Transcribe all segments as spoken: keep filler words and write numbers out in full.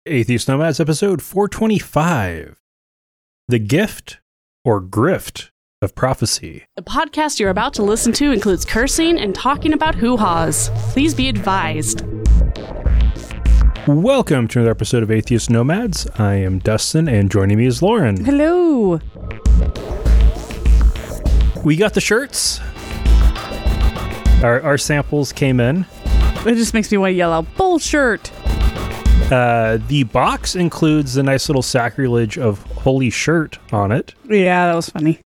Atheist Nomads episode four twenty-five. The Gift or Grift of Prophecy. The podcast you're about to listen to includes cursing and talking about hoo-haws. Please be advised. Welcome to another episode of Atheist Nomads. I am Dustin, and joining me is Lauren. Hello. We got the shirts. Our, our samples came in. It just makes me want to yell out, bullshit. Uh, the box includes the nice little sacrilege of holy shirt on it. Yeah, that was funny.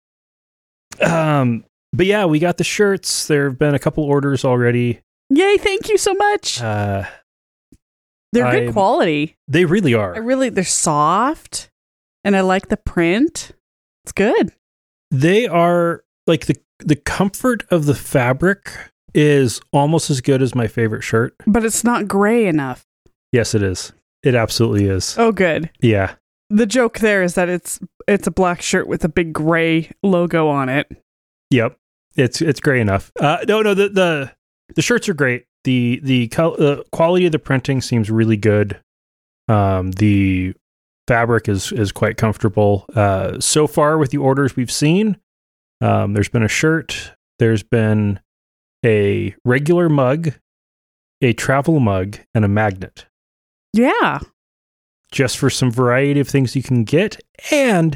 Um, but yeah, we got the shirts. There have been a couple orders already. Yay, thank you so much. Uh, they're I, good quality. They really are. I really, they're soft, and I like the print. It's good. They are, like, the, the comfort of the fabric is almost as good as my favorite shirt. But it's not gray enough. Yes, it is. It absolutely is. Oh, good. Yeah. The joke there is that it's it's a black shirt with a big gray logo on it. Yep. It's it's gray enough. Uh, no, no, the, the the shirts are great. The the col- uh, quality of the printing seems really good. Um, the fabric is is quite comfortable. Uh, so far with the orders we've seen, um, there's been a shirt, there's been a regular mug, a travel mug, and a magnet. Yeah. Just for some variety of things you can get. And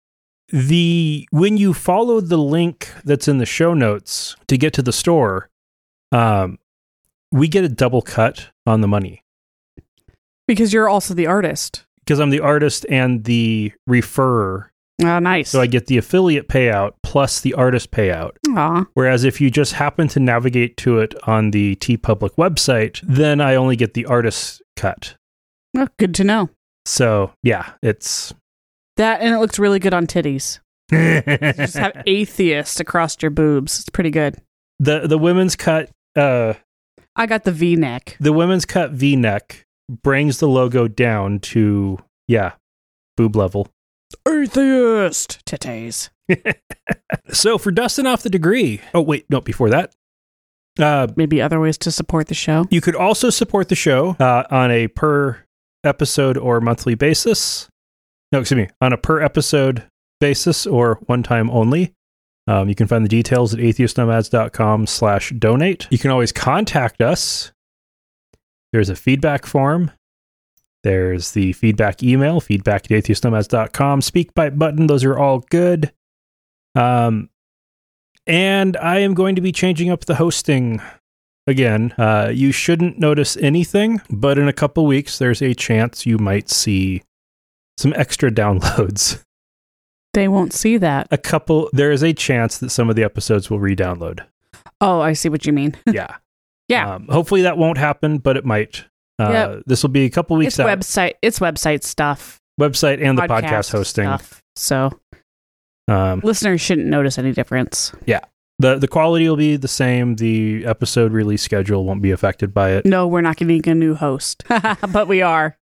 the when you follow the link that's in the show notes to get to the store, um, we get a double cut on the money. Because you're also the artist. Because I'm the artist and the referrer. Oh, nice. So I get the affiliate payout plus the artist payout. Aw. Whereas if you just happen to navigate to it on the TeePublic website, then I only get the artist cut. Oh, good to know. So, yeah, it's... That, and it looks really good on titties. Just have atheist across your boobs. It's pretty good. The the women's cut... Uh, I got the V-neck. the women's cut V-neck brings the logo down to, yeah, boob level. Atheist titties. So, for dusting off the degree... Oh, wait, no, before that. Uh, Maybe other ways to support the show. you could also support the show uh, on a per... episode or monthly basis. No, excuse me, on a per episode basis or one time only. Um, you can find the details at atheistnomads.com slash donate. You can always contact us. There's a feedback form. There's the feedback email, feedback at atheistnomads dot com, speak bite button. Those are all good. Um, and I am going to be changing up the hosting again. Uh, you shouldn't notice anything, but in a couple weeks, there's a chance you might see some extra downloads. They won't see that. A couple, there is a chance that some of the episodes will re-download. Oh, I see what you mean. Yeah. Yeah. Um, hopefully that won't happen, but it might. Uh, Yep. This will be a couple weeks It's out. website. It's website stuff. Website and the podcast hosting. Stuff. So Um, listeners shouldn't notice any difference. the the quality will be the same. The episode release schedule won't be affected by it. No, we're not getting a new host, but we are.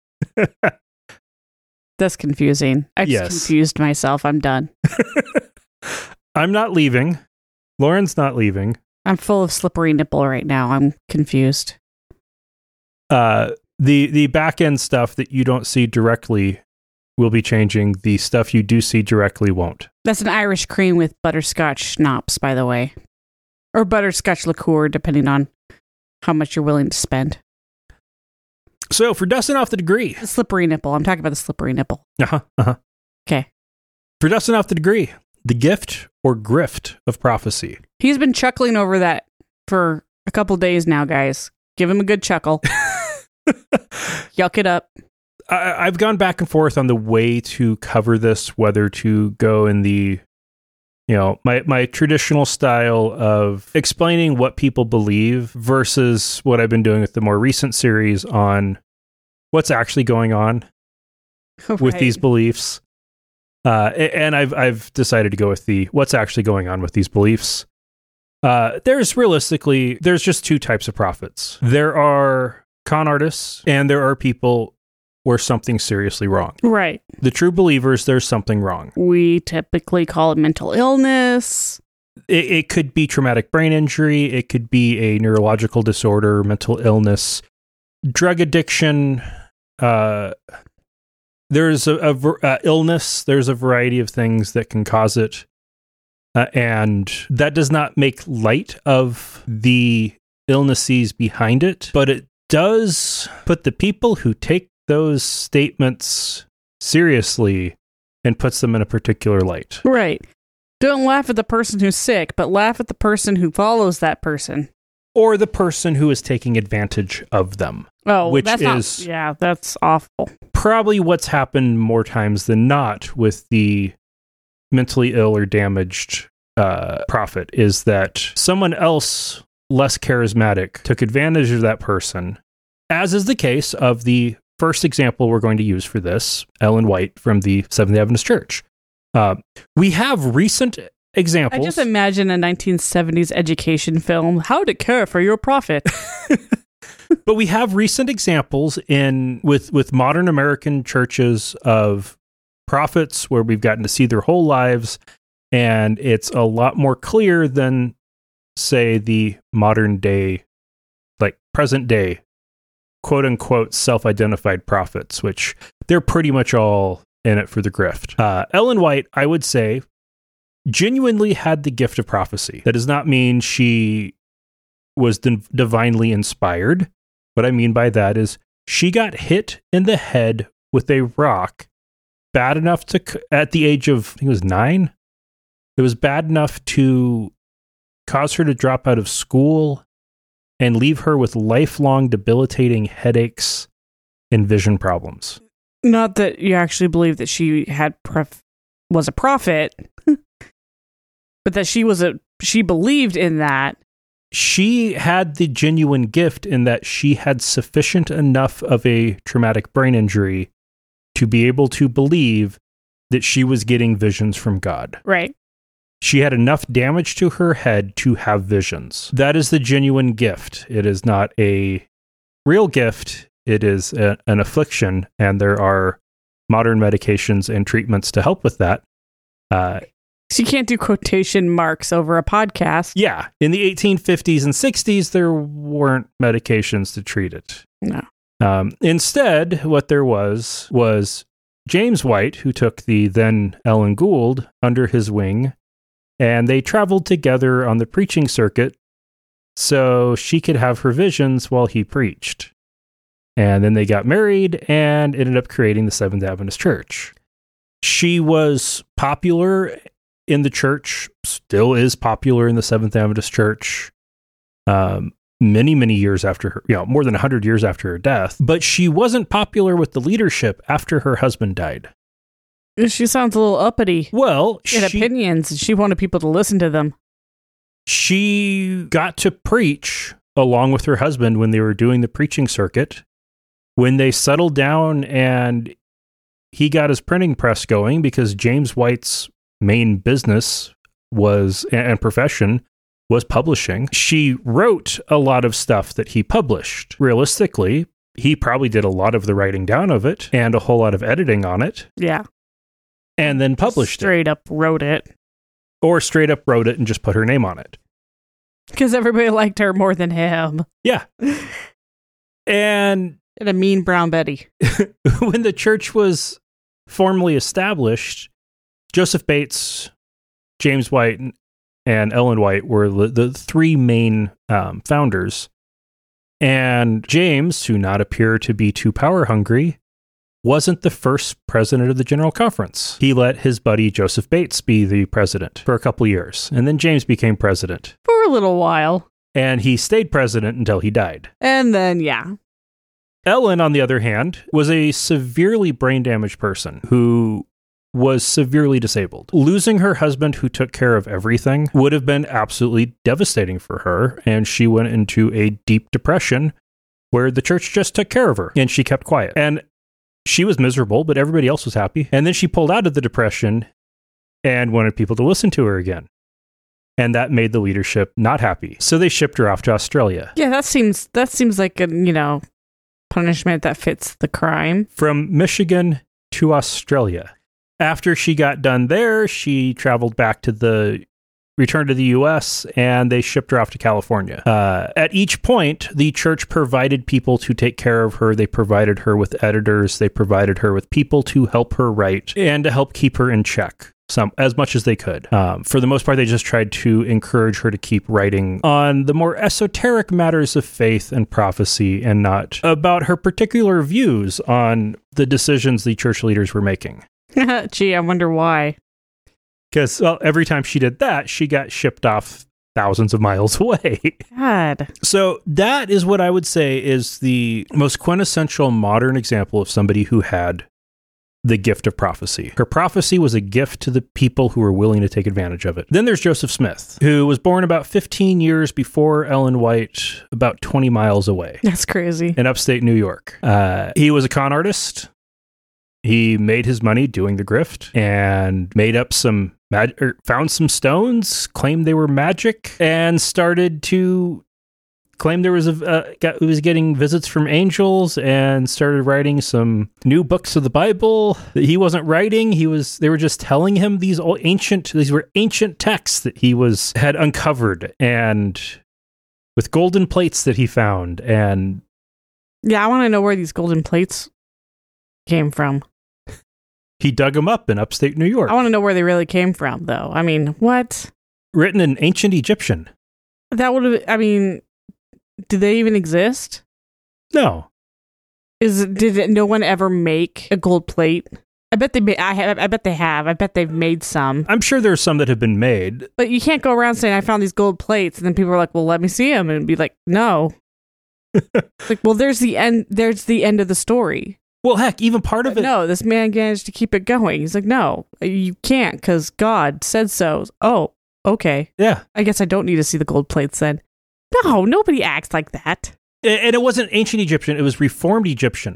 That's confusing. I just Yes. confused myself. I'm done. I'm not leaving. Lauren's not leaving. I'm full of slippery nipple right now. I'm confused. Uh, the the back end stuff that you don't see directly will be changing. The stuff you do see directly won't. That's an Irish cream with butterscotch schnapps, by the way. Or butterscotch liqueur, depending on how much you're willing to spend. So for dusting off the degree, The slippery nipple. I'm talking about the slippery nipple. uh-huh, uh-huh. Okay. For dusting off the degree, the gift or grift of prophecy. He's been chuckling over that for a couple days now, guys. Give him a good chuckle. Yuck it up. I, I've gone back and forth on the way to cover this, whether to go in the, you know, my, my traditional style of explaining what people believe versus what I've been doing with the more recent series on what's actually going on with Right. these beliefs. Uh, a- and I've I've decided to go with the what's actually going on with these beliefs. Uh, there's realistically, there's just two types of prophets. There are con artists and there are people where something's seriously wrong. Right. The true believers, there's something wrong. We typically call it mental illness. It, it could be traumatic brain injury. It could be a neurological disorder, mental illness, drug addiction, uh, there's a, a ver- uh, illness. There's a variety of things that can cause it. Uh, and that does not make light of the illnesses behind it, but it does put the people who take those statements seriously and puts them in a particular light. Right. Don't laugh at the person who's sick, but laugh at the person who follows that person. Or the person who is taking advantage of them. Oh, which that's is not, yeah, that's awful. Probably what's happened more times than not with the mentally ill or damaged uh, prophet is that someone else less charismatic took advantage of that person, as is the case of the first example we're going to use for this, Ellen White from the Seventh-day Adventist Church. Uh, we have recent examples. I just imagine a nineteen seventies education film, How to Care for Your Prophet. But we have recent examples in with, with modern American churches of prophets where we've gotten to see their whole lives, and it's a lot more clear than, say, the modern day, like present day, quote unquote, self-identified prophets, which they're pretty much all in it for the grift. Uh, Ellen White, I would say, genuinely had the gift of prophecy. That does not mean she was div- divinely inspired. What I mean by that is she got hit in the head with a rock bad enough to, at the age of, I think it was nine, it was bad enough to cause her to drop out of school and leave her with lifelong debilitating headaches and vision problems. Not that you actually believe that she had prof- was a prophet, but that she was a she believed in that. She had the genuine gift in that she had sufficient enough of a traumatic brain injury to be able to believe that she was getting visions from God. Right. She had enough damage to her head to have visions. That is the genuine gift. It is not a real gift. It is a, an affliction, and there are modern medications and treatments to help with that. Uh, so you can't do quotation marks over a podcast. Yeah. In the eighteen fifties and sixties, there weren't medications to treat it. No. Um, instead, what there was was James White, who took the then Ellen Gould under his wing, and they traveled together on the preaching circuit so she could have her visions while he preached. And then they got married and ended up creating the Seventh-day Adventist Church. She was popular in the church, still is popular in the Seventh-day Adventist Church, um, many, many years after her, you know, more than one hundred years after her death. But she wasn't popular with the leadership after her husband died. She sounds a little uppity. Well, she had opinions. She wanted people to listen to them. She got to preach along with her husband when they were doing the preaching circuit. When they settled down and he got his printing press going, because James White's main business was and profession was publishing, she wrote a lot of stuff that he published. Realistically, he probably did a lot of the writing down of it and a whole lot of editing on it. Yeah. And then published straight it. Straight up wrote it. Or straight up wrote it and just put her name on it. Because everybody liked her more than him. Yeah. And... and a mean brown Betty. When the church was formally established, Joseph Bates, James White, and Ellen White were the, the three main um, founders. And James, who not appear to be too power hungry, wasn't the first president of the General Conference. He let his buddy Joseph Bates be the president for a couple years. And then James became president. For a little while. And he stayed president until he died. And then, yeah. Ellen, on the other hand, was a severely brain damaged person who was severely disabled. Losing her husband, who took care of everything, would have been absolutely devastating for her, and she went into a deep depression where the church just took care of her, and she kept quiet. And she was miserable, but everybody else was happy. And then she pulled out of the depression and wanted people to listen to her again. And that made the leadership not happy. So they shipped her off to Australia. Yeah, that seems that seems like a, you know, punishment that fits the crime. From Michigan to Australia. After she got done there, she traveled back to the returned to the U S and they shipped her off to California. Uh, at each point, the church provided people to take care of her. They provided her with editors. They provided her with people to help her write and to help keep her in check. Some as much as they could. Um, for the most part, they just tried to encourage her to keep writing on the more esoteric matters of faith and prophecy and not about her particular views on the decisions the church leaders were making. Gee, I wonder why. Because well, every time she did that, she got shipped off thousands of miles away. God. So that is what I would say is the most quintessential modern example of somebody who had the gift of prophecy. Her prophecy was a gift to the people who were willing to take advantage of it. Then there's Joseph Smith, who was born about fifteen years before Ellen White, about twenty miles away. That's crazy. In upstate New York. Uh, he was a con artist. He made his money doing the grift and made up some, mag- or found some stones, claimed they were magic, and started to claimed there was a uh, got, he was getting visits from angels and started writing some new books of the Bible that he wasn't writing. He was they were just telling him these old ancient these were ancient texts that he was had uncovered and with golden plates that he found. And yeah, I want to know where these golden plates came from. He dug them up in upstate New York. I want to know where they really came from, though. I mean, what? Written in ancient Egyptian. That would have. I mean. Do they even exist? No. Is did it, no one ever make a gold plate? I bet they. Ma- I have. I bet they have. I bet they've made some. I'm sure there's some that have been made. But you can't go around saying I found these gold plates, and then people are like, "Well, let me see them," and be like, "No." Like, well, there's the end. There's the end of the story. Well, heck, even part of but it. No, this man managed to keep it going. He's like, "No, you can't, because God said so." Oh, okay. Yeah. I guess I don't need to see the gold plates then. No, nobody acts like that. And it wasn't ancient Egyptian, it was Reformed Egyptian,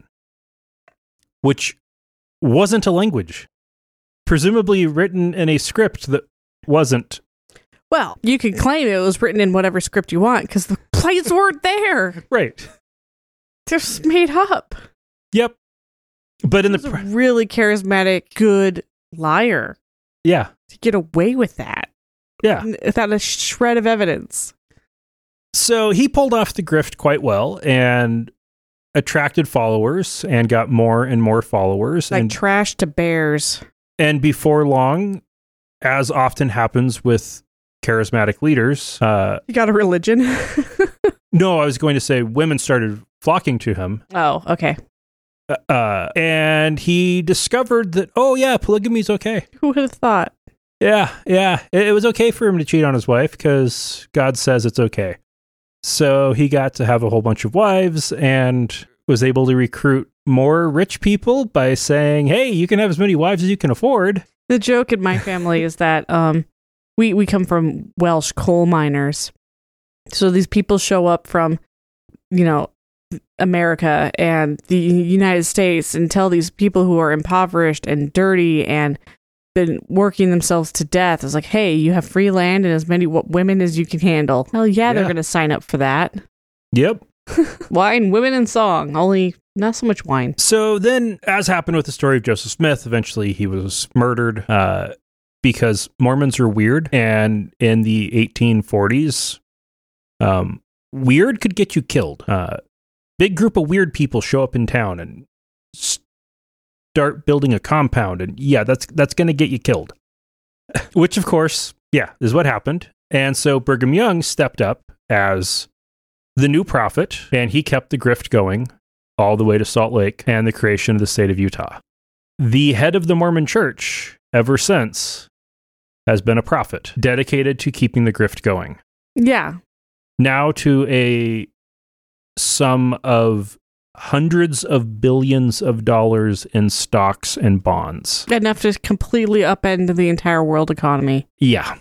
which wasn't a language. Presumably written in a script that wasn't. Well, you can claim it was written in whatever script you want, because the plates weren't there. Right. They're just made up. Yep. But in the... Pr- a really charismatic, good liar. Yeah. To get away with that. Yeah. Without a shred of evidence. So he pulled off the grift quite well and attracted followers and got more and more followers. Like and, trash to bears. And before long, as often happens with charismatic leaders... Uh, you got a religion? No, I was going to say women started flocking to him. Oh, okay. Uh, and he discovered that, oh yeah, polygamy's okay. Who would have thought? Yeah, yeah. It, it was okay for him to cheat on his wife because God says it's okay. So he got to have a whole bunch of wives and was able to recruit more rich people by saying, hey, you can have as many wives as you can afford. The joke in my family is that um, we, we come from Welsh coal miners. So these people show up from, you know, America and the United States and tell these people who are impoverished and dirty and been working themselves to death. It's like, hey, you have free land and as many w- women as you can handle. Hell yeah, yeah. They're going to sign up for that. Yep. Wine, women, and song. Only not so much wine. So then, as happened with the story of Joseph Smith, eventually he was murdered uh, because Mormons are weird. And in the eighteen forties, um, weird could get you killed. Uh, big group of weird people show up in town and start building a compound, and yeah, that's that's going to get you killed. Which, of course, yeah, is what happened. And so Brigham Young stepped up as the new prophet, and he kept the grift going all the way to Salt Lake and the creation of the state of Utah. The head of the Mormon Church, ever since, has been a prophet dedicated to keeping the grift going. Yeah. Now to a sum of hundreds of billions of dollars in stocks and bonds. Enough to completely upend the entire world economy. Yeah.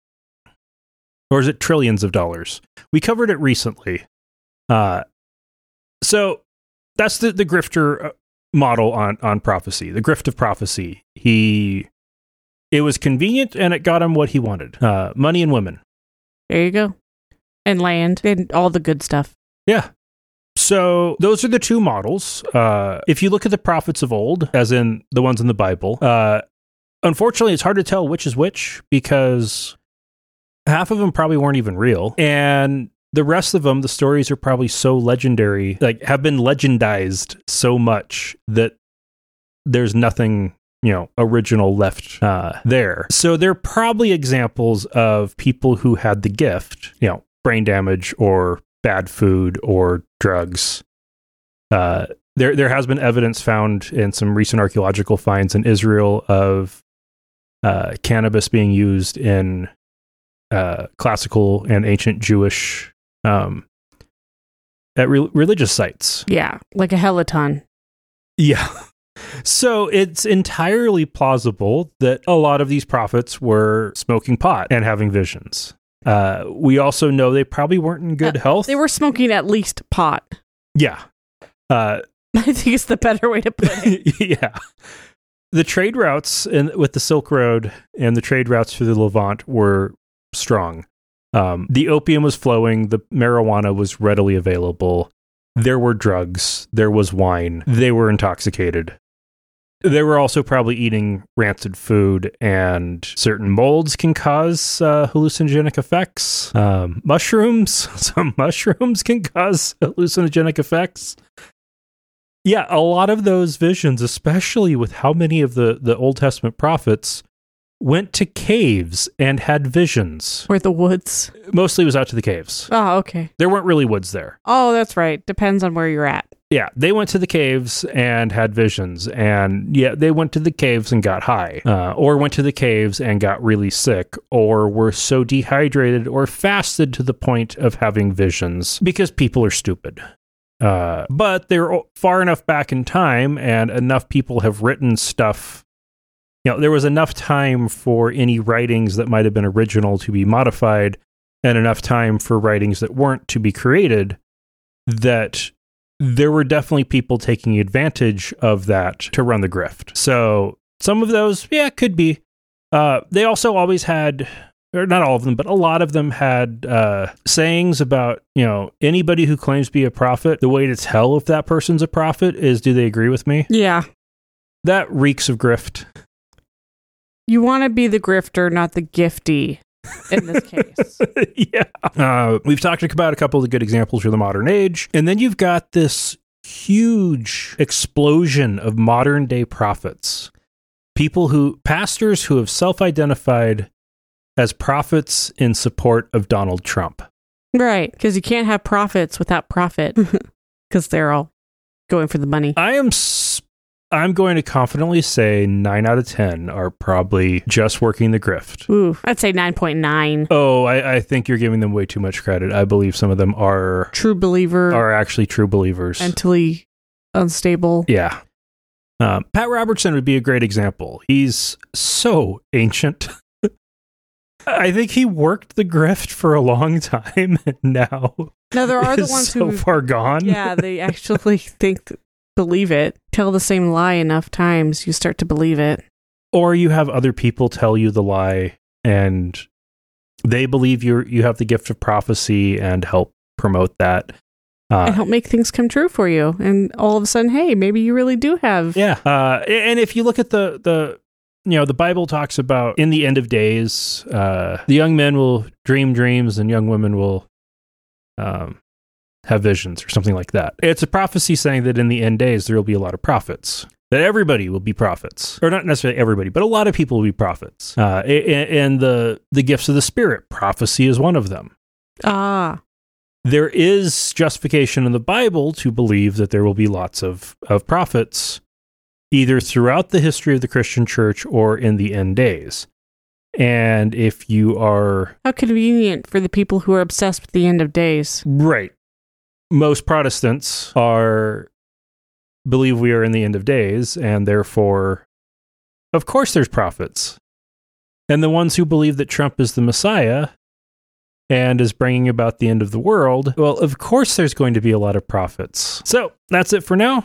Or is it trillions of dollars? We covered it recently. Uh, so that's the, the grifter model on, on prophecy, the grift of prophecy. He, it was convenient and it got him what he wanted. Uh, money and women. There you go. And land and all the good stuff. Yeah. So those are the two models. Uh, if you look at the prophets of old, as in the ones in the Bible, uh, unfortunately, it's hard to tell which is which because half of them probably weren't even real. And the rest of them, the stories are probably so legendary, like have been legendized so much that there's nothing, you know, original left uh, there. So they're probably examples of people who had the gift, you know, brain damage or bad food or drugs. Uh, there, there has been evidence found in some recent archaeological finds in Israel of uh, cannabis being used in uh, classical and ancient Jewish um, at re- religious sites. Yeah, like a helaton. Yeah. So it's entirely plausible that a lot of these prophets were smoking pot and having visions. Uh, we also know they probably weren't in good Uh, health. They were smoking at least pot. Yeah. Uh, I think it's the better way to put it. yeah. The trade routes in, with the Silk Road and the trade routes through the Levant were strong. Um, the opium was flowing. The marijuana was readily available. There were drugs. There was wine. They were intoxicated. They were also probably eating rancid food, and certain molds can cause uh, hallucinogenic effects. Um, mushrooms, some mushrooms can cause hallucinogenic effects. Yeah, a lot of those visions, especially with how many of the, the Old Testament prophets went to caves and had visions. Or the woods. Mostly it was out to the caves. Oh, okay. There weren't really woods there. Oh, that's right. Depends on where you're at. Yeah, they went to the caves and had visions. And yeah, they went to the caves and got high. Uh, or went to the caves and got really sick. Or were so dehydrated or fasted to the point of having visions. Because people are stupid. Uh, but they're far enough back in time and enough people have written stuff. You know, there was enough time for any writings that might have been original to be modified and enough time for writings that weren't to be created that there were definitely people taking advantage of that to run the grift. So some of those, yeah, could be. Uh, they also always had, or not all of them, but a lot of them had uh, sayings about, you know, anybody who claims to be a prophet, the way to tell if that person's a prophet is, do they agree with me? Yeah. That reeks of grift. You want to be the grifter, not the gifty in this case. Yeah. Uh, we've talked about a couple of the good examples for the modern age. And then you've got this huge explosion of modern day prophets. People who, pastors who have self-identified as prophets in support of Donald Trump. Right. Because you can't have prophets without profit. Because they're all going for the money. I am... Sp- I'm going to confidently say nine out of ten are probably just working the grift. Ooh, I'd say nine point nine. Oh, I, I think you're giving them way too much credit. I believe some of them are... True believer. Are actually true believers. Mentally unstable. Yeah. Um, Pat Robertson would be a great example. He's so ancient. I think he worked the grift for a long time, and now... No, there are the ones so who... far gone. Yeah, they actually think... Th- believe it. Tell the same lie enough times, you start to believe it. Or you have other people tell you the lie and they believe you you have the gift of prophecy and help promote that. Uh, and help make things come true for you. And all of a sudden, hey, maybe you really do have. Yeah. Uh, and if you look at the, the, you know, the Bible talks about in the end of days, uh, the young men will dream dreams and young women will um, have visions or something like that. It's a prophecy saying that in the end days, there will be a lot of prophets. That everybody will be prophets. Or not necessarily everybody, but a lot of people will be prophets. Uh, and, and the, the gifts of the Spirit, prophecy is one of them. Ah. There is justification in the Bible to believe that there will be lots of, of prophets, either throughout the history of the Christian church or in the end days. And if you are... How convenient for the people who are obsessed with the end of days. Right. Most Protestants are believe we are in the end of days, and therefore, of course there's prophets. And the ones who believe that Trump is the Messiah and is bringing about the end of the world, well, of course there's going to be a lot of prophets. So, that's it for now.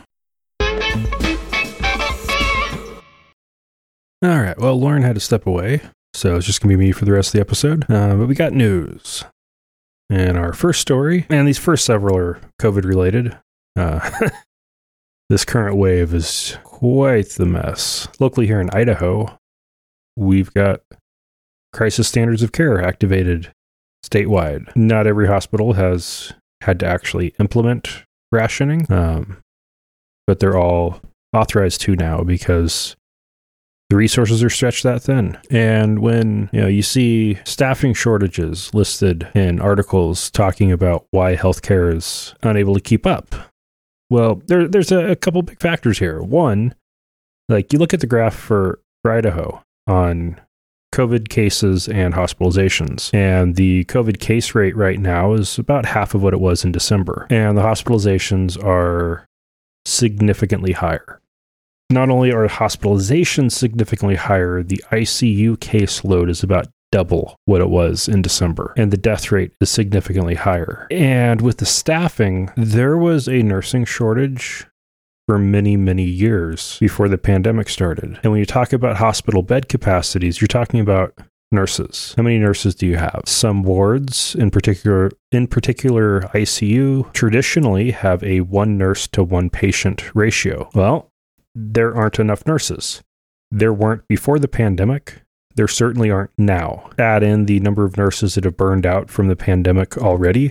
All right, well, Lauren had to step away, so it's just going to be me for the rest of the episode. Uh, but we got news. And our first story, and these first several are COVID-related. Uh, this current wave is quite the mess. Locally here in Idaho, we've got crisis standards of care activated statewide. Not every hospital has had to actually implement rationing, um, but they're all authorized to now because the resources are stretched that thin. And when you know you see staffing shortages listed in articles talking about why healthcare is unable to keep up, well, there, there's a, a couple big factors here. One, like you look at the graph for, for Idaho on COVID cases and hospitalizations, and the COVID case rate right now is about half of what it was in December, and the hospitalizations are significantly higher. Not only are hospitalizations significantly higher, the I C U caseload is about double what it was in December, and the death rate is significantly higher. And with the staffing, there was a nursing shortage for many, many years before the pandemic started. And when you talk about hospital bed capacities, you're talking about nurses. How many nurses do you have? Some wards, in particular, in particular I C U, traditionally have a one nurse to one patient ratio. Well, there aren't enough nurses. There weren't before the pandemic. There certainly aren't now. Add in the number of nurses that have burned out from the pandemic already,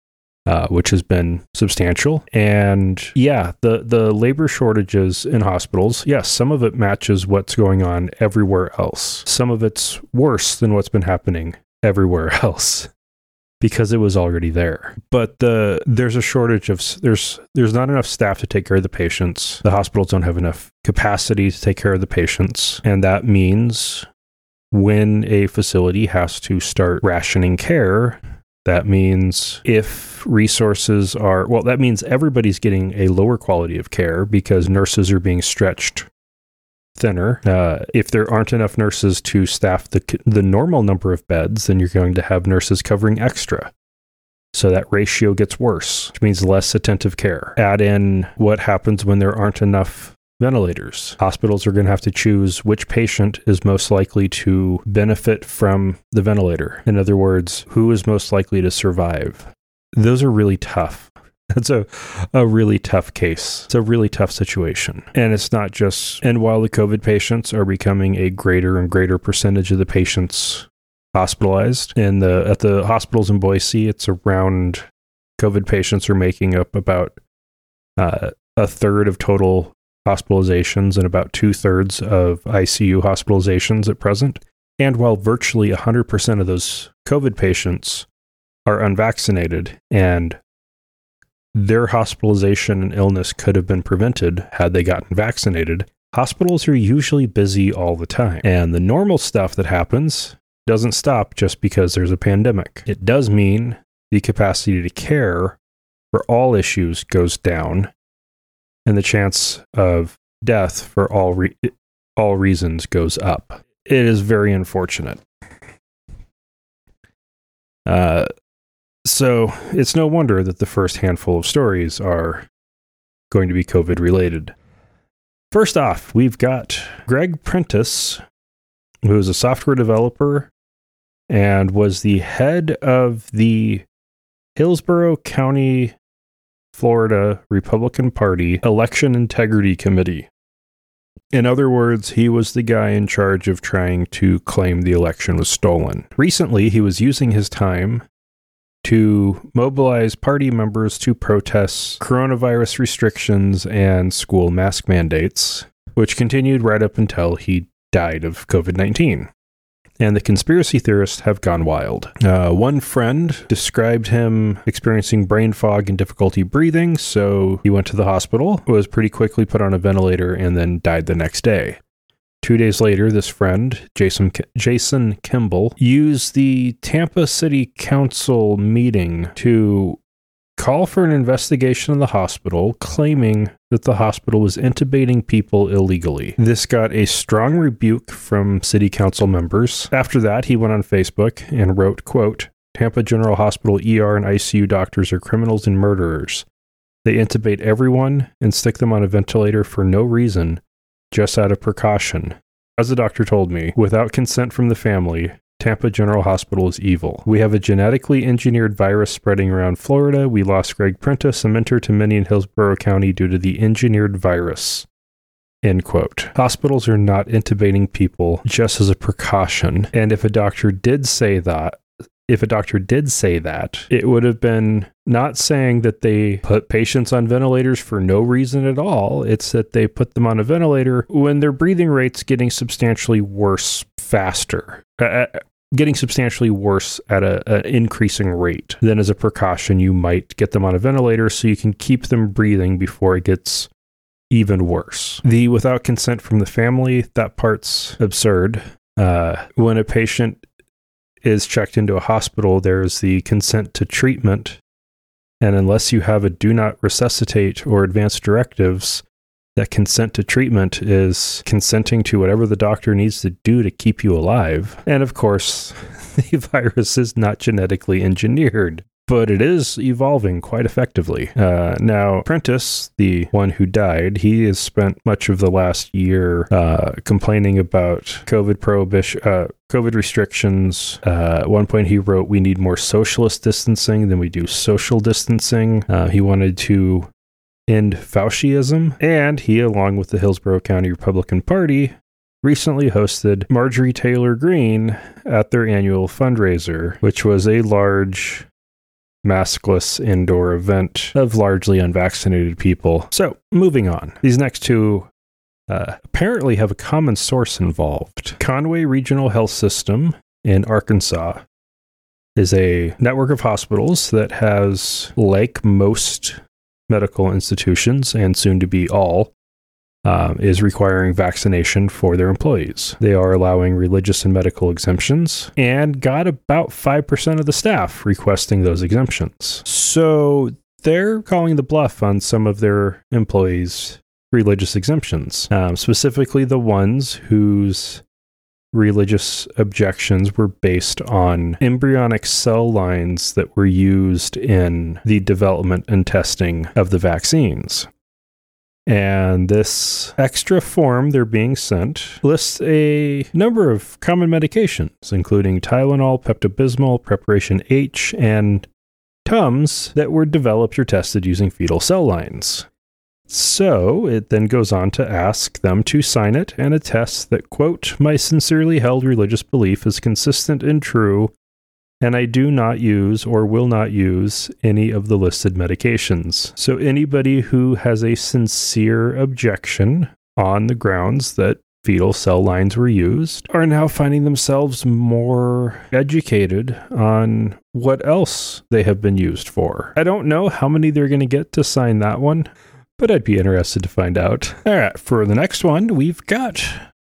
uh, which has been substantial. And yeah, the, the labor shortages in hospitals, yes, some of it matches what's going on everywhere else. Some of it's worse than what's been happening everywhere else, because it was already there. But the there's a shortage of, there's there's not enough staff to take care of the patients. The hospitals don't have enough capacity to take care of the patients. And that means when a facility has to start rationing care, that means if resources are, well, that means everybody's getting a lower quality of care because nurses are being stretched thinner. Uh, if there aren't enough nurses to staff the the normal number of beds, then you're going to have nurses covering extra. So that ratio gets worse, which means less attentive care. Add in what happens when there aren't enough ventilators. Hospitals are going to have to choose which patient is most likely to benefit from the ventilator. In other words, who is most likely to survive. Those are really tough. That's a, a really tough case. It's a really tough situation. And it's not just, and while the COVID patients are becoming a greater and greater percentage of the patients hospitalized, in the at the hospitals in Boise, it's around, COVID patients are making up about uh, a third of total hospitalizations and about two-thirds of I C U hospitalizations at present. And while virtually one hundred percent of those COVID patients are unvaccinated and their hospitalization and illness could have been prevented had they gotten vaccinated, hospitals are usually busy all the time. And the normal stuff that happens doesn't stop just because there's a pandemic. It does mean the capacity to care for all issues goes down, and the chance of death for all re- all reasons goes up. It is very unfortunate. Uh, so it's no wonder that the first handful of stories are going to be COVID related. First off, we've got Greg Prentice, who is a software developer and was the head of the Hillsborough County, Florida Republican Party Election Integrity Committee. In other words, he was the guy in charge of trying to claim the election was stolen. Recently, he was using his time to mobilize party members to protest coronavirus restrictions and school mask mandates, which continued right up until he died of COVID nineteen. And the conspiracy theorists have gone wild. Uh, one friend described him experiencing brain fog and difficulty breathing, so he went to the hospital, was pretty quickly put on a ventilator, and then died the next day. Two days later, this friend, Jason Jason Kimball, used the Tampa City Council meeting to call for an investigation of the hospital, claiming that the hospital was intubating people illegally. This got a strong rebuke from city council members. After that, he went on Facebook and wrote, quote, "Tampa General Hospital E R and I C U doctors are criminals and murderers. They intubate everyone and stick them on a ventilator for no reason, just out of precaution. As the doctor told me, without consent from the family, Tampa General Hospital is evil. We have a genetically engineered virus spreading around Florida. We lost Greg Prentice, a mentor to many in Hillsborough County, due to the engineered virus. End quote. Hospitals are not intubating people just as a precaution. And if a doctor did say that, if a doctor did say that, it would have been not saying that they put patients on ventilators for no reason at all. It's that they put them on a ventilator when their breathing rate's getting substantially worse faster. Uh, getting substantially worse at an increasing rate. Then as a precaution, you might get them on a ventilator so you can keep them breathing before it gets even worse. The without consent from the family, that part's absurd. Uh, when a patient is checked into a hospital, there's the consent to treatment. And unless you have a do not resuscitate or advance directives, that consent to treatment is consenting to whatever the doctor needs to do to keep you alive. And of course, the virus is not genetically engineered, but it is evolving quite effectively. Uh, now, Prentice, the one who died, he has spent much of the last year uh, complaining about COVID prohibition, uh, COVID restrictions. Uh, at one point, he wrote, "We need more socialist distancing than we do social distancing." Uh, he wanted to end Fauciism, and he, along with the Hillsborough County Republican Party, recently hosted Marjorie Taylor Greene at their annual fundraiser, which was a large maskless indoor event of largely unvaccinated people. So, moving on. These next two uh, apparently have a common source involved. Conway Regional Health System in Arkansas is a network of hospitals that has, like most medical institutions, and soon to be all, um, is requiring vaccination for their employees. They are allowing religious and medical exemptions, and got about five percent of the staff requesting those exemptions. So they're calling the bluff on some of their employees' religious exemptions, um, specifically the ones whose religious objections were based on embryonic cell lines that were used in the development and testing of the vaccines. And this extra form they're being sent lists a number of common medications, including Tylenol, Pepto-Bismol, Preparation H, and Tums that were developed or tested using fetal cell lines. So it then goes on to ask them to sign it and attest that, quote, "My sincerely held religious belief is consistent and true, and I do not use or will not use any of the listed medications." So anybody who has a sincere objection on the grounds that fetal cell lines were used are now finding themselves more educated on what else they have been used for. I don't know how many they're going to get to sign that one, but I'd be interested to find out. All right, for the next one, we've got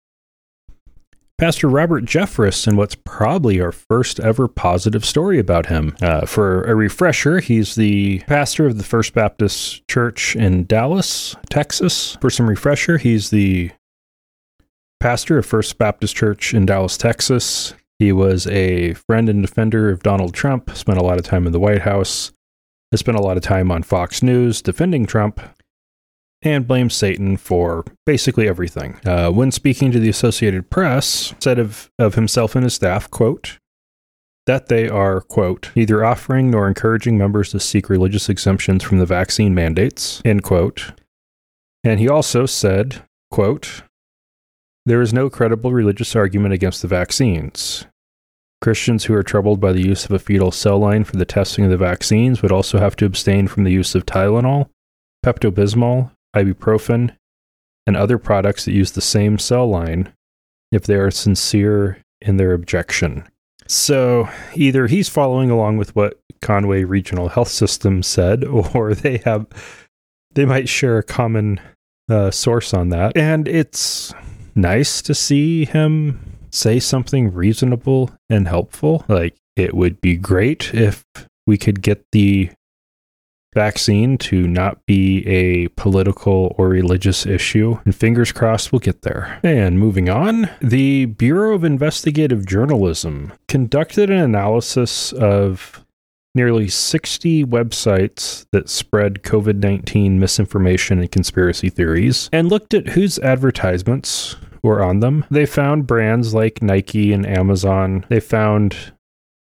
Pastor Robert Jeffress, and what's probably our first ever positive story about him. Uh, for a refresher, he's the pastor of the First Baptist Church in Dallas, Texas. For some refresher, he's the pastor of First Baptist Church in Dallas, Texas. He was a friend and defender of Donald Trump, spent a lot of time in the White House, has spent a lot of time on Fox News defending Trump, and blames Satan for basically everything. Uh, when speaking to the Associated Press, said of, of himself and his staff, quote, that they are, quote, neither offering nor encouraging members to seek religious exemptions from the vaccine mandates, end quote. And he also said, quote, there is no credible religious argument against the vaccines. Christians who are troubled by the use of a fetal cell line for the testing of the vaccines would also have to abstain from the use of Tylenol, Pepto-Bismol, ibuprofen, and other products that use the same cell line if they are sincere in their objection. So either he's following along with what Conway Regional Health System said, or they have they might share a common uh, source on that. And it's nice to see him say something reasonable and helpful. Like, it would be great if we could get the vaccine to not be a political or religious issue, and fingers crossed we'll get there. And moving on, the Bureau of Investigative Journalism conducted an analysis of nearly sixty websites that spread COVID nineteen misinformation and conspiracy theories, and looked at whose advertisements were on them. They found brands like Nike and Amazon. They found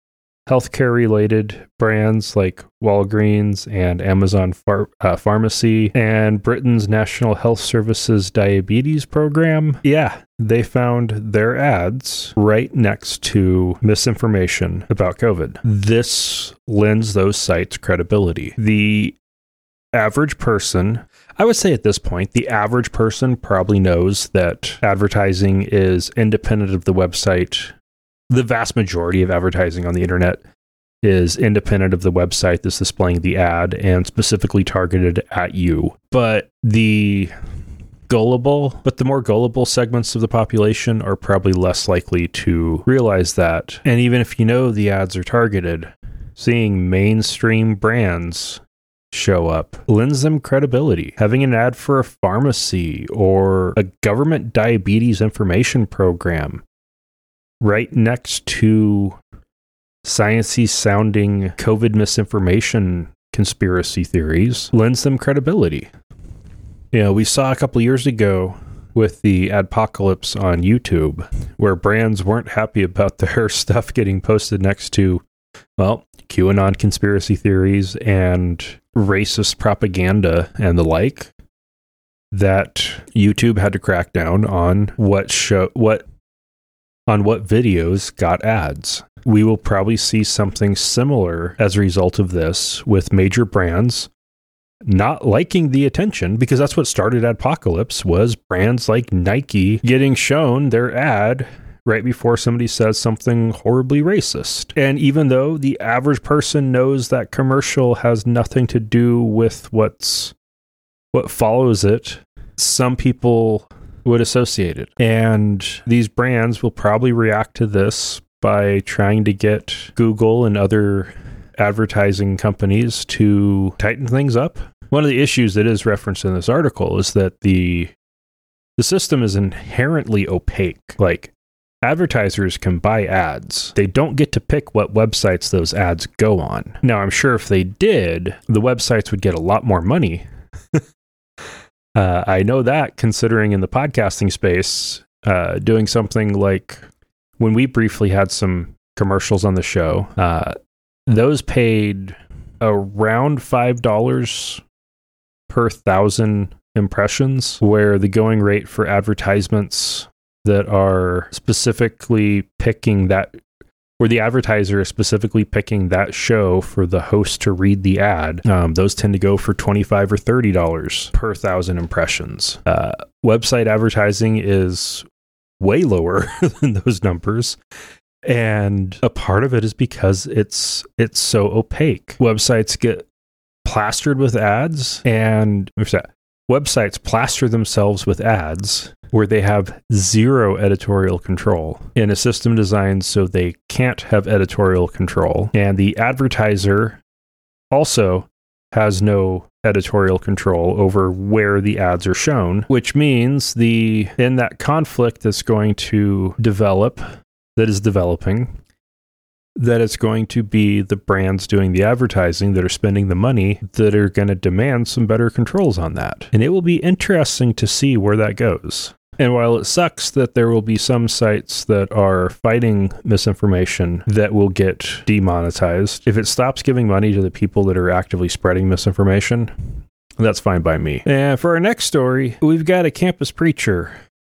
healthcare-related brands like Walgreens and Amazon Phar- uh, Pharmacy and Britain's National Health Services Diabetes Program. Yeah, they found their ads right next to misinformation about COVID. This lends those sites credibility. The average person, I would say at this point, the average person probably knows that advertising is independent of the website. The vast majority of advertising on the internet is independent of the website that's displaying the ad and specifically targeted at you. But the gullible, but the more gullible segments of the population are probably less likely to realize that. And even if you know the ads are targeted, seeing mainstream brands show up lends them credibility. Having an ad for a pharmacy or a government diabetes information program right next to sciencey sounding COVID misinformation conspiracy theories lends them credibility. You know, we saw a couple years ago with the adpocalypse on YouTube where brands weren't happy about their stuff getting posted next to, well, QAnon conspiracy theories and racist propaganda and the like, that YouTube had to crack down on what show what on what videos got ads. We will probably see something similar as a result of this with major brands not liking the attention, because that's what started Adpocalypse, was brands like Nike getting shown their ad right before somebody says something horribly racist. And even though the average person knows that commercial has nothing to do with what's what follows it, some people would associate it. And these brands will probably react to this by trying to get Google and other advertising companies to tighten things up. One of the issues that is referenced in this article is that the the system is inherently opaque. Like, advertisers can buy ads. They don't get to pick what websites those ads go on. Now, I'm sure if they did, the websites would get a lot more money. uh, I know that, considering in the podcasting space, uh, doing something like when we briefly had some commercials on the show, uh, those paid around five dollars per thousand impressions, where the going rate for advertisements that are specifically picking that, where the advertiser is specifically picking that show for the host to read the ad, um, those tend to go for twenty-five or thirty dollars per thousand impressions. Uh, website advertising is way lower than those numbers. And a part of it is because it's it's so opaque. Websites get plastered with ads, and what's that? Websites plaster themselves with ads where they have zero editorial control in a system designed so they can't have editorial control. And the advertiser also has no editorial control over where the ads are shown, which means the in that conflict that's going to develop, that is developing, that it's going to be the brands doing the advertising that are spending the money that are going to demand some better controls on that. And it will be interesting to see where that goes. And while it sucks that there will be some sites that are fighting misinformation that will get demonetized, if it stops giving money to the people that are actively spreading misinformation, that's fine by me. And for our next story, we've got a campus preacher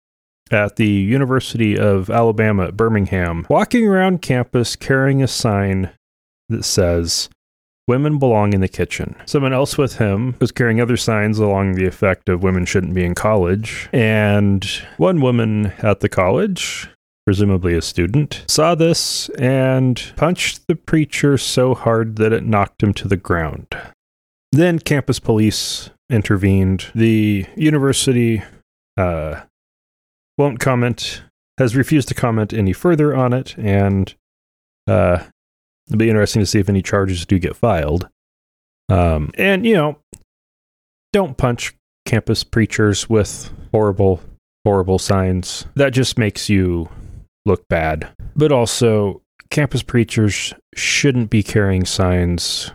at the University of Alabama at Birmingham walking around campus carrying a sign that says, "Women belong in the kitchen." Someone else with him was carrying other signs along the effect of women shouldn't be in college. And one woman at the college, presumably a student, saw this and punched the preacher so hard that it knocked him to the ground. Then campus police intervened. The university uh, won't comment, has refused to comment any further on it, and uh, it'll be interesting to see if any charges do get filed. Um, and, you know, don't punch campus preachers with horrible, horrible signs. That just makes you look bad. But also, campus preachers shouldn't be carrying signs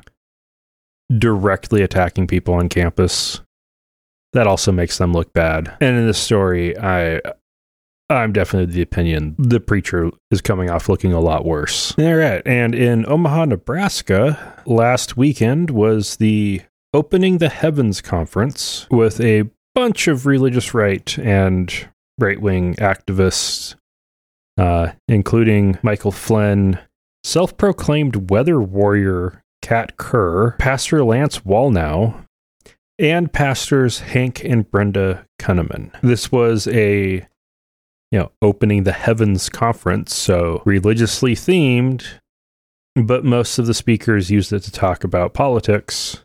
directly attacking people on campus. That also makes them look bad. And in this story, I I'm definitely of the opinion the preacher is coming off looking a lot worse. All right. And in Omaha, Nebraska, last weekend was the Opening the Heavens Conference with a bunch of religious right and right-wing activists, uh, including Michael Flynn, self-proclaimed weather warrior Kat Kerr, Pastor Lance Wallnau, and pastors Hank and Brenda Kunneman. This was a, you know, Opening the Heavens conference, so religiously themed, but most of the speakers used it to talk about politics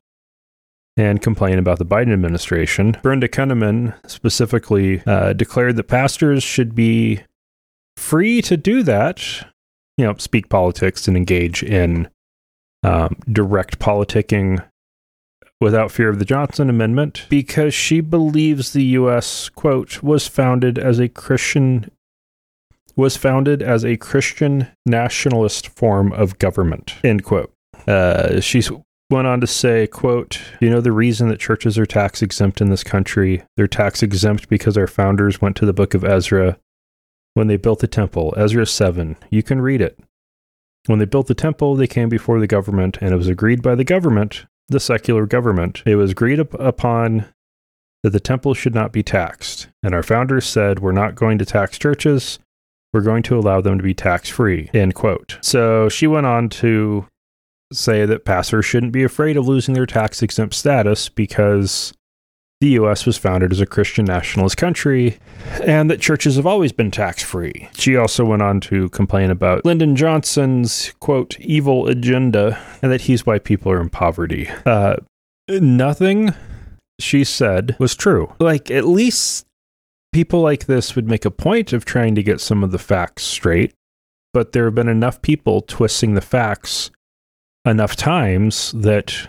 and complain about the Biden administration. Brenda Kunneman specifically uh, declared that pastors should be free to do that, you know, speak politics and engage in um, direct politicking without fear of the Johnson Amendment, because she believes the U S, quote, was founded as a Christian was founded as a Christian nationalist form of government, end quote. Uh, she's went on to say, quote, you know the reason that churches are tax exempt in this country? They're tax exempt because our founders went to the book of Ezra when they built the temple. Ezra seven. You can read it. When they built the temple, they came before the government, and it was agreed by the government, the secular government. It was agreed up upon that the temple should not be taxed. And our founders said, we're not going to tax churches. We're going to allow them to be tax-free, end quote. So she went on to say that pastors shouldn't be afraid of losing their tax-exempt status because the U S was founded as a Christian nationalist country and that churches have always been tax-free. She also went on to complain about Lyndon Johnson's, quote, evil agenda and that he's why people are in poverty. Uh, nothing she said was true. Like, at least people like this would make a point of trying to get some of the facts straight, but there have been enough people twisting the facts enough times that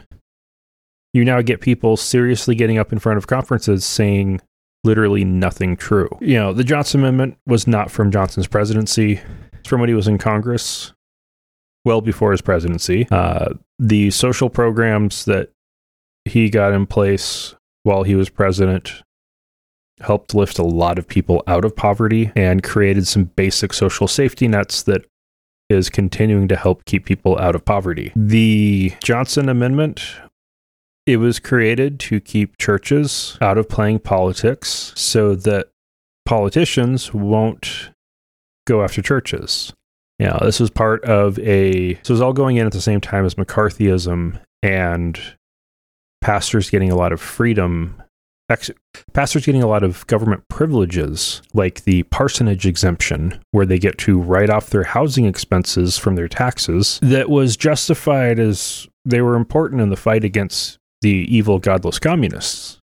you now get people seriously getting up in front of conferences saying literally nothing true. You know, the Johnson Amendment was not from Johnson's presidency. It's from when he was in Congress, well before his presidency. Uh, the social programs that he got in place while he was president helped lift a lot of people out of poverty and created some basic social safety nets that is continuing to help keep people out of poverty. The Johnson Amendment, it was created to keep churches out of playing politics so that politicians won't go after churches. You know, this was part of a, so it was all going in at the same time as McCarthyism and pastors getting a lot of freedom, ex- pastors getting a lot of government privileges, like the parsonage exemption, where they get to write off their housing expenses from their taxes, that was justified as they were important in the fight against the evil, godless communists.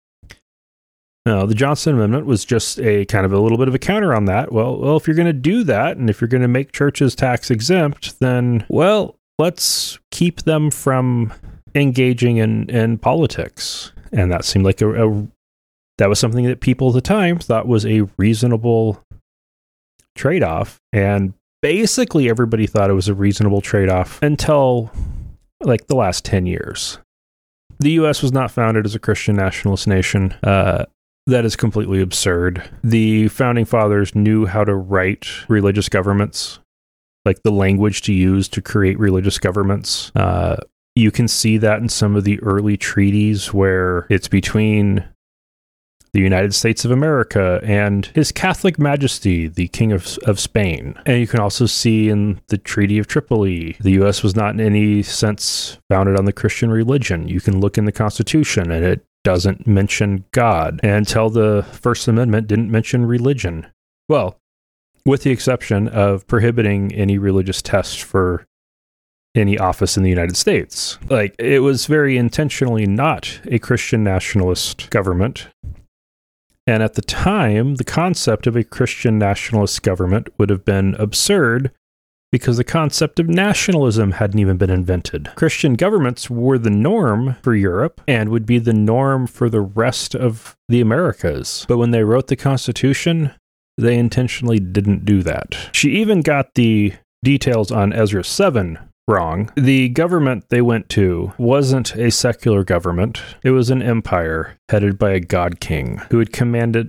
Now, the Johnson Amendment was just a kind of a little bit of a counter on that. Well, well, if you're going to do that, and if you're going to make churches tax exempt, then, well, let's keep them from engaging in, in politics. And that seemed like a, a that was something that people at the time thought was a reasonable trade-off. And basically everybody thought it was a reasonable trade-off until like the last ten years. The U S was not founded as a Christian nationalist nation. Uh, that is completely absurd. The founding fathers knew how to write religious governments, like the language to use to create religious governments. Uh, you can see that in some of the early treaties where it's between the United States of America and His Catholic Majesty, the King of, of Spain. And you can also see in the Treaty of Tripoli, the U S was not in any sense founded on the Christian religion. You can look in the Constitution and it doesn't mention God, until the First Amendment didn't mention religion. Well, with the exception of prohibiting any religious test for any office in the United States. Like, it was very intentionally not a Christian nationalist government. And at the time, the concept of a Christian nationalist government would have been absurd because the concept of nationalism hadn't even been invented. Christian governments were the norm for Europe and would be the norm for the rest of the Americas. But when they wrote the Constitution, they intentionally didn't do that. She even got the details on Ezra seven wrong. The government they went to wasn't a secular government. It was an empire headed by a god king who had commanded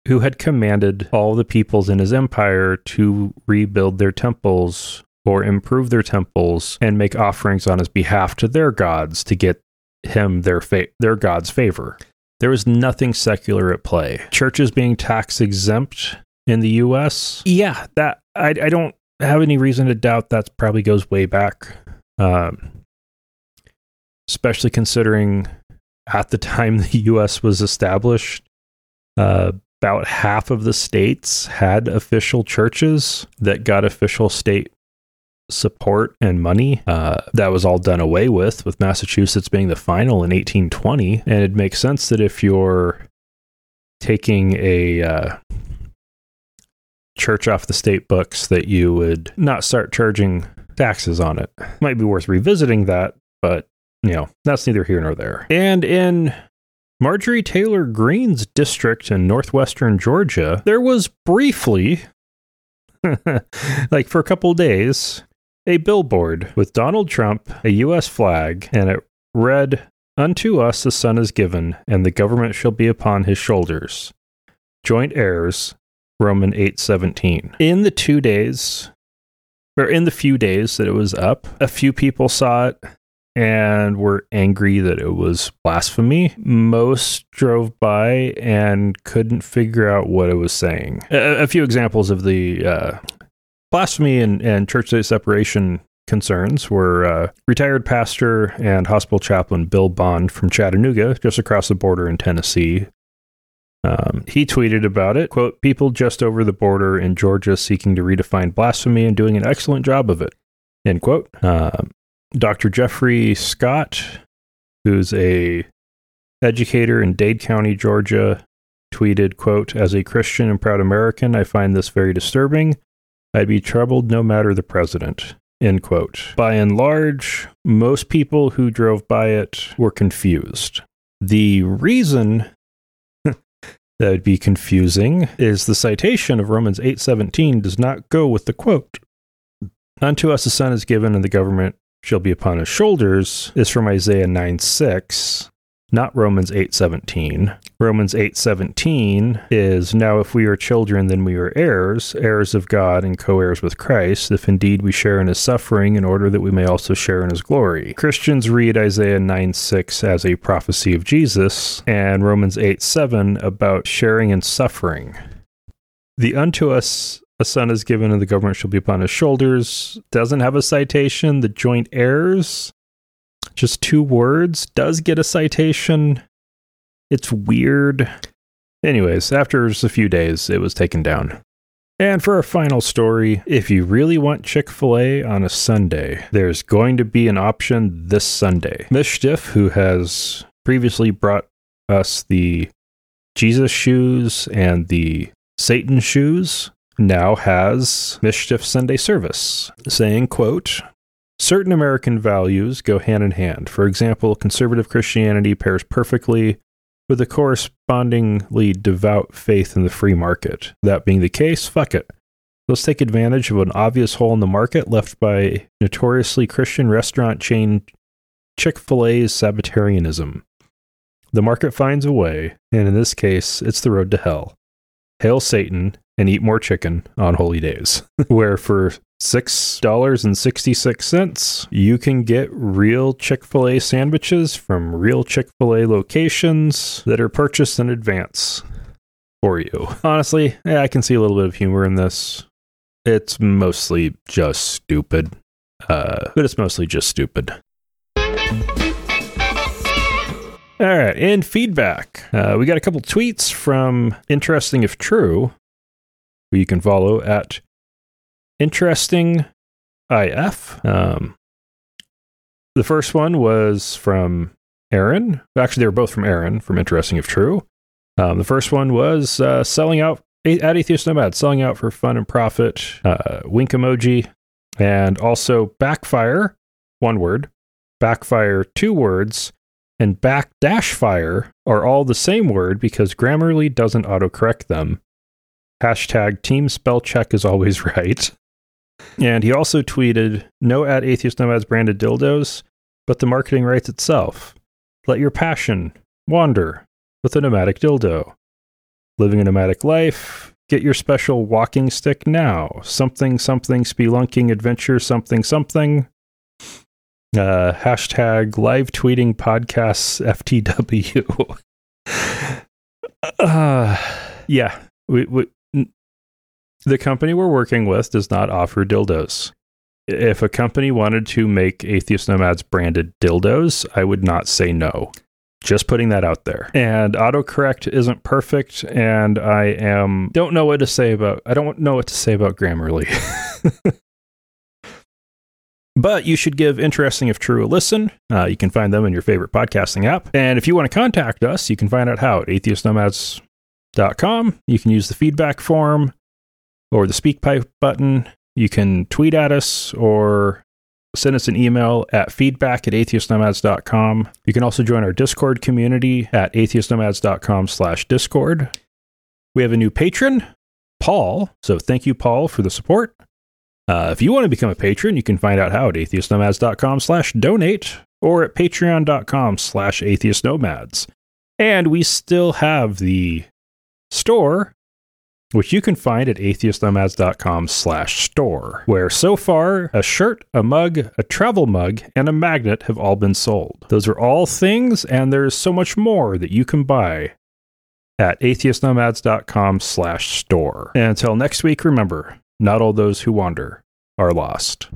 who had commanded all the peoples in his empire to rebuild their temples or improve their temples and make offerings on his behalf to their gods to get him their fa- their god's favor. There was nothing secular at play. Churches being tax exempt in the U S, yeah, that I, I don't have any reason to doubt that probably goes way back, um, especially considering at the time the U S was established, uh, about half of the states had official churches that got official state support and money. Uh, that was all done away with, with Massachusetts being the final in eighteen twenty. And it makes sense that if you're taking a uh, church off the state books, that you would not start charging taxes on it. Might be worth revisiting that, but, you know, that's neither here nor there. And in Marjorie Taylor Greene's district in northwestern Georgia, there was briefly, like for a couple days, a billboard with Donald Trump, a U S flag, and it read, "Unto us a son is given, and the government shall be upon his shoulders. Joint heirs, Romans eight seventeen." In the two days, or in the few days that it was up, a few people saw it and were angry that it was blasphemy. Most drove by and couldn't figure out what it was saying. A, a few examples of the uh, blasphemy and, and church-state separation concerns were uh, retired pastor and hospital chaplain Bill Bond from Chattanooga, just across the border in Tennessee. Um, he tweeted about it, quote, "People just over the border in Georgia seeking to redefine blasphemy and doing an excellent job of it," end quote. Um, Doctor Jeffrey Scott, who's a educator in Dade County, Georgia, tweeted, quote, "As a Christian and proud American, I find this very disturbing. I'd be troubled no matter the president," end quote. By and large, most people who drove by it were confused. The reason that would be confusing is the citation of Romans eight seventeen does not go with the quote. "Unto us a son is given, and the government shall be upon his shoulders," is from Isaiah nine six, not Romans eight seventeen. Romans eight seventeen is, "Now if we are children, then we are heirs, heirs of God and co-heirs with Christ, if indeed we share in his suffering, in order that we may also share in his glory." Christians read Isaiah nine six as a prophecy of Jesus, and Romans eight seven about sharing in suffering. The "unto us a son is given and the government shall be upon his shoulders" doesn't have a citation. The joint heirs, just two words, does get a citation. It's weird. Anyways, after just a few days, it was taken down. And for our final story, if you really want Chick-fil-A on a Sunday, there's going to be an option this Sunday. Mischief, who has previously brought us the Jesus shoes and the Satan shoes, now has Mischief Sunday service, saying, quote, "Certain American values go hand in hand. For example, conservative Christianity pairs perfectly with a correspondingly devout faith in the free market. That being the case, fuck it. Let's take advantage of an obvious hole in the market left by notoriously Christian restaurant chain Chick-fil-A's Sabbatarianism. The market finds a way, and in this case, it's the road to hell. Hail Satan and eat more chicken on holy days," where for six dollars and sixty-six cents, you can get real Chick-fil-A sandwiches from real Chick-fil-A locations that are purchased in advance for you. Honestly, yeah, I can see a little bit of humor in this. It's mostly just stupid. Uh, but it's mostly just stupid. All right, and feedback. Uh, we got a couple tweets from Interesting If True, who you can follow at Interesting I F. Um, the first one was from Aaron. Actually, they were both from Aaron, from Interesting If True. Um, the first one was uh, selling out, at Atheist Nomad, selling out for fun and profit, uh, wink emoji, and also backfire, one word, backfire, two words, and back dash fire are all the same word because Grammarly doesn't autocorrect them. Hashtag team spell check is always right. And he also tweeted, "No at Atheist Nomads branded dildos, but the marketing writes itself. Let your passion wander with a nomadic dildo." living a nomadic life. Get your special walking stick now. Something, something, spelunking adventure, something, something. Uh, hashtag live tweeting podcasts F T W. uh, yeah, we, we, the company we're working with does not offer dildos. If a company wanted to make Atheist Nomads branded dildos, I would not say no. Just putting that out there. And autocorrect isn't perfect, and I am don't know what to say about I don't know what to say about Grammarly. But you should give Interesting If True a listen. Uh, you can find them in your favorite podcasting app. And if you want to contact us, you can find out how at atheist nomads dot com. You can use the feedback form or the SpeakPipe button. You can tweet at us or send us an email at feedback at atheist nomads dot com. You can also join our Discord community at atheist nomads dot com slash discord. We have a new patron, Paul. So thank you, Paul, for the support. Uh, if you want to become a patron, you can find out how at atheist nomads dot com slash donate or at patreon dot com slash atheist nomads. And we still have the store, which you can find at atheist nomads dot com slash store, where so far a shirt, a mug, a travel mug, and a magnet have all been sold. Those are all things, and there's so much more that you can buy at atheist nomads dot com slash store. And until next week, remember, not all those who wander are lost.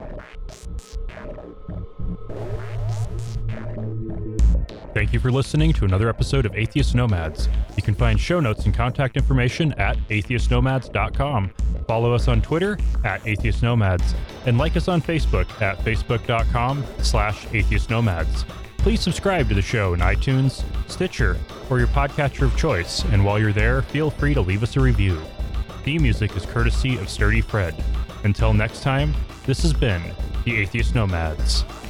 Thank you for listening to another episode of Atheist Nomads. You can find show notes and contact information at atheist nomads dot com. Follow us on Twitter at Atheist Nomads, and like us on Facebook at facebook dot com slash atheist nomads. Please subscribe to the show in iTunes, Stitcher, or your podcatcher of choice, and while you're there, feel free to leave us a review. Theme music is courtesy of Sturdy Fred. Until next time, this has been the Atheist Nomads.